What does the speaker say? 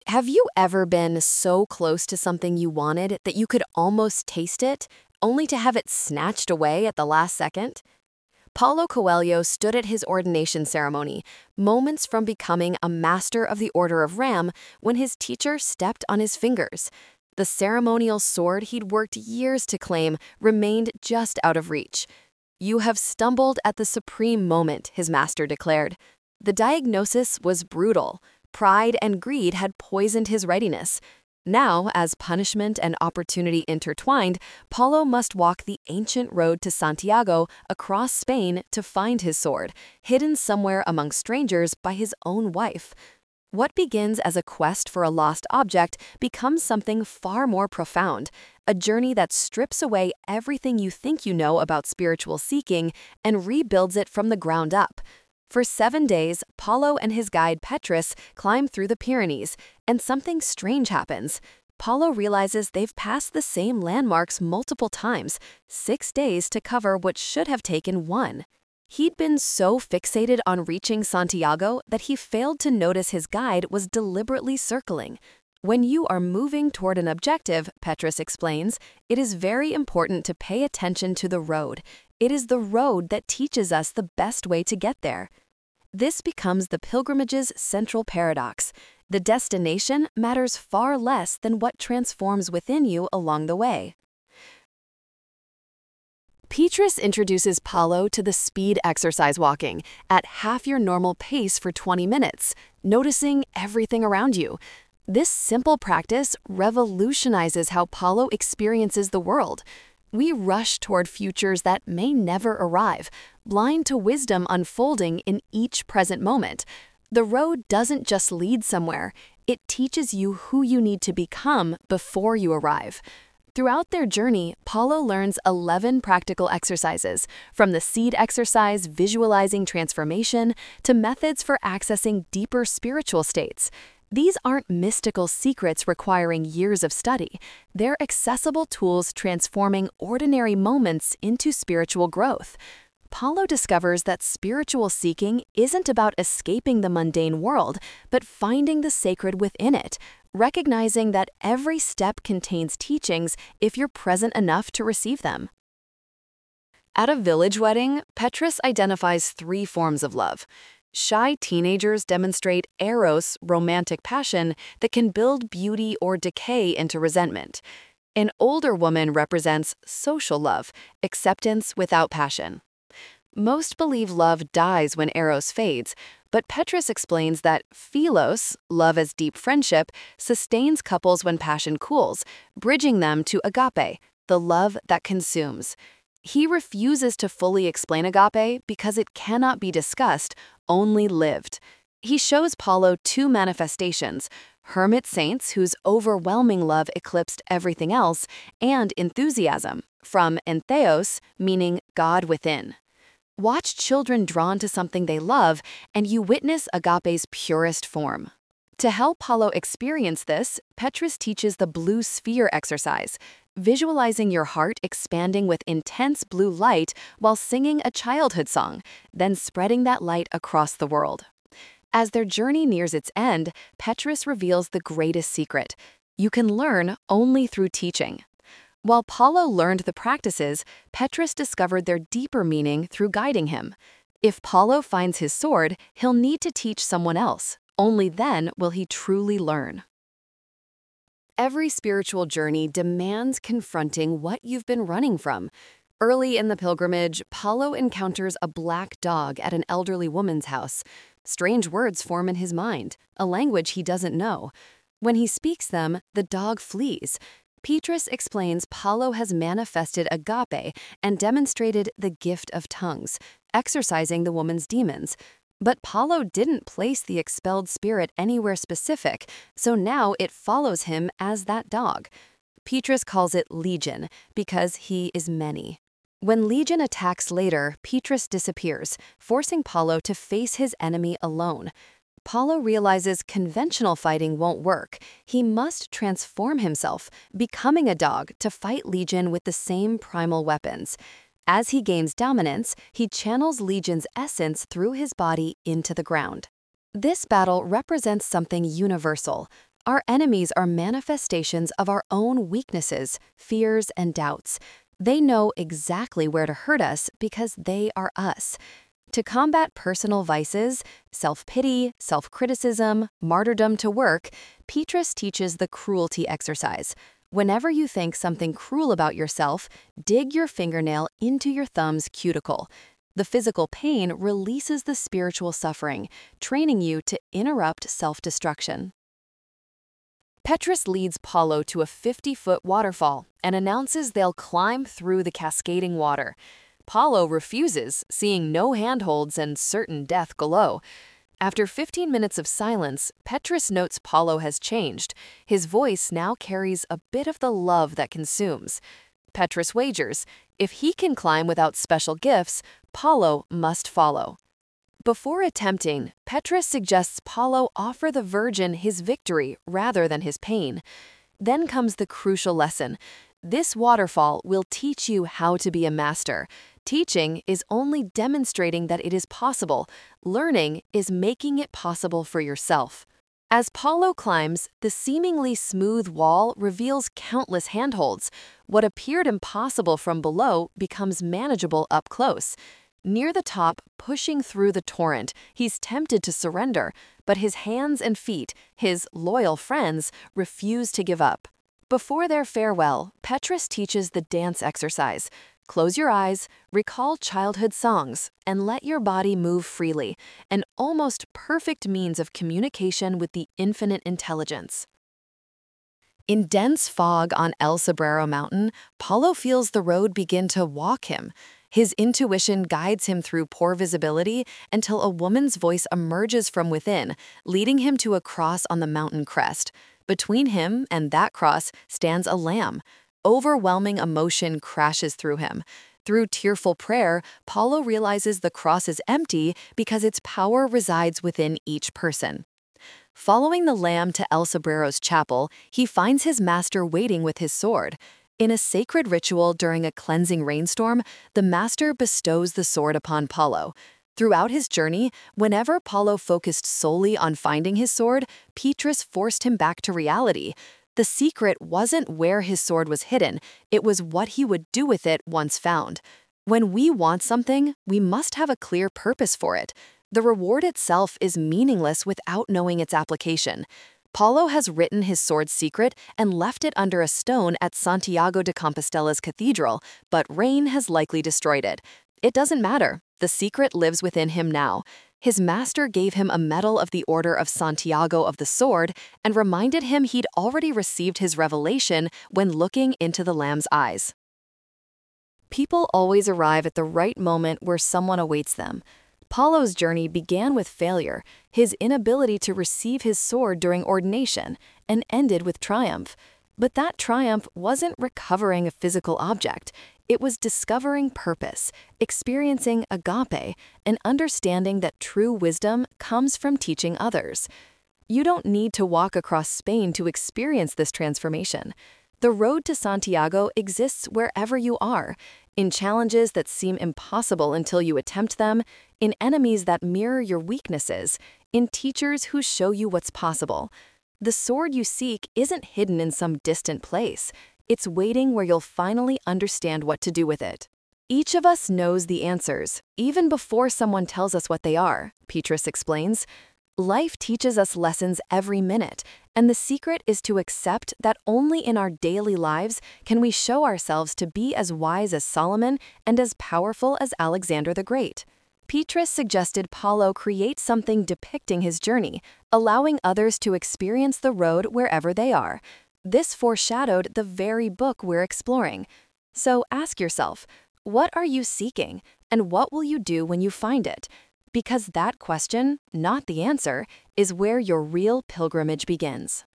Have you ever been so close to something you wanted that you could almost taste it, only to have it snatched away at the last second? Paulo Coelho stood at his ordination ceremony, moments from becoming a master of the Order of Ram, when his teacher stepped on his fingers. The ceremonial sword he'd worked years to claim remained just out of reach. "You have stumbled at the supreme moment," his master declared. The diagnosis was brutal. Pride and greed had poisoned his readiness. Now, as punishment and opportunity intertwined, Paulo must walk the ancient road to Santiago across Spain to find his sword, hidden somewhere among strangers by his own wife. What begins as a quest for a lost object becomes something far more profound, a journey that strips away everything you think you know about spiritual seeking and rebuilds it from the ground up. For 7 days, Paulo and his guide Petrus climb through the Pyrenees, and something strange happens. Paulo realizes they've passed the same landmarks multiple times, 6 days to cover what should have taken 1. He'd been so fixated on reaching Santiago that he failed to notice his guide was deliberately circling. When you are moving toward an objective, Petrus explains, it is very important to pay attention to the road. It is the road that teaches us the best way to get there. This becomes the pilgrimage's central paradox. The destination matters far less than what transforms within you along the way. Petrus introduces Paulo to the speed exercise walking at half your normal pace for 20 minutes, noticing everything around you. This simple practice revolutionizes how Paulo experiences the world. We rush toward futures that may never arrive, blind to wisdom unfolding in each present moment. The road doesn't just lead somewhere, it teaches you who you need to become before you arrive. Throughout their journey, Paulo learns 11 practical exercises, from the seed exercise visualizing transformation to methods for accessing deeper spiritual states. These aren't mystical secrets requiring years of study. They're accessible tools transforming ordinary moments into spiritual growth. Paulo discovers that spiritual seeking isn't about escaping the mundane world, but finding the sacred within it, recognizing that every step contains teachings if you're present enough to receive them. At a village wedding, Petrus identifies 3 forms of love. Shy teenagers demonstrate eros, romantic passion, that can build beauty or decay into resentment. An older woman represents social love, acceptance without passion. Most believe love dies when eros fades, but Petrus explains that philos, love as deep friendship, sustains couples when passion cools, bridging them to agape, the love that consumes. He refuses to fully explain agape because it cannot be discussed, only lived. He shows Paulo 2 manifestations: hermit saints whose overwhelming love eclipsed everything else, and enthusiasm, from entheos, meaning God within. Watch children drawn to something they love, and you witness agape's purest form. To help Paulo experience this, Petrus teaches the blue sphere exercise, visualizing your heart expanding with intense blue light while singing a childhood song, then spreading that light across the world. As their journey nears its end, Petrus reveals the greatest secret: you can learn only through teaching. While Paulo learned the practices, Petrus discovered their deeper meaning through guiding him. If Paulo finds his sword, he'll need to teach someone else. Only then will he truly learn. Every spiritual journey demands confronting what you've been running from. Early in the pilgrimage, Paulo encounters a black dog at an elderly woman's house. Strange words form in his mind, a language he doesn't know. When he speaks them, the dog flees. Petrus explains Paulo has manifested agape and demonstrated the gift of tongues, exorcising the woman's demons. But Paulo didn't place the expelled spirit anywhere specific, so now it follows him as that dog. Petrus calls it Legion because he is many. When Legion attacks later, Petrus disappears, forcing Paulo to face his enemy alone. Paulo realizes conventional fighting won't work. He must transform himself, becoming a dog to fight Legion with the same primal weapons. As he gains dominance, he channels Legion's essence through his body into the ground. This battle represents something universal: Our enemies are manifestations of our own weaknesses, fears, and doubts. They know exactly where to hurt us because they are us. To combat personal vices, self-pity, self-criticism, martyrdom to work, Petrus teaches the cruelty exercise. Whenever you think something cruel about yourself, dig your fingernail into your thumb's cuticle. The physical pain releases the spiritual suffering, training you to interrupt self-destruction. Petrus leads Paulo to a 50-foot waterfall and announces they'll climb through the cascading water. Paulo refuses, seeing no handholds and certain death below. After 15 minutes of silence, Petrus notes Paulo has changed. His voice now carries a bit of the love that consumes. Petrus wagers, if he can climb without special gifts, Paulo must follow. Before attempting, Petrus suggests Paulo offer the Virgin his victory rather than his pain. Then comes the crucial lesson. This waterfall will teach you how to be a master. Teaching is only demonstrating that it is possible. Learning is making it possible for yourself. As Paulo climbs, the seemingly smooth wall reveals countless handholds. What appeared impossible from below becomes manageable up close. Near the top, pushing through the torrent, he's tempted to surrender, but his hands and feet, his loyal friends, refuse to give up. Before their farewell, Petrus teaches the dance exercise. Close your eyes, recall childhood songs, and let your body move freely, an almost perfect means of communication with the infinite intelligence. In dense fog on El Sobrero Mountain, Paulo feels the road begin to walk him. His intuition guides him through poor visibility until a woman's voice emerges from within, leading him to a cross on the mountain crest. Between him and that cross stands a lamb. Overwhelming emotion crashes through him. Through tearful prayer, Paulo realizes the cross is empty because its power resides within each person. Following the lamb to El Sobrero's chapel, he finds his master waiting with his sword. In a sacred ritual during a cleansing rainstorm, the master bestows the sword upon Paulo. Throughout his journey, whenever Paulo focused solely on finding his sword, Petrus forced him back to reality. The secret wasn't where his sword was hidden, it was what he would do with it once found. When we want something, we must have a clear purpose for it. The reward itself is meaningless without knowing its application. Paulo has written his sword's secret and left it under a stone at Santiago de Compostela's cathedral, but rain has likely destroyed it. It doesn't matter. The secret lives within him now. His master gave him a medal of the Order of Santiago of the Sword and reminded him he'd already received his revelation when looking into the lamb's eyes. People always arrive at the right moment where someone awaits them. Paulo's journey began with failure, his inability to receive his sword during ordination, and ended with triumph. But that triumph wasn't recovering a physical object. It was discovering purpose, experiencing agape, and understanding that true wisdom comes from teaching others. You don't need to walk across Spain to experience this transformation. The road to Santiago exists wherever you are, in challenges that seem impossible until you attempt them, in enemies that mirror your weaknesses, in teachers who show you what's possible. The sword you seek isn't hidden in some distant place. It's waiting where you'll finally understand what to do with it. Each of us knows the answers, even before someone tells us what they are, Petrus explains. Life teaches us lessons every minute, and the secret is to accept that only in our daily lives can we show ourselves to be as wise as Solomon and as powerful as Alexander the Great. Petrus suggested Paulo create something depicting his journey, allowing others to experience the road wherever they are. This foreshadowed the very book we're exploring. So ask yourself, what are you seeking, and what will you do when you find it? Because that question, not the answer, is where your real pilgrimage begins.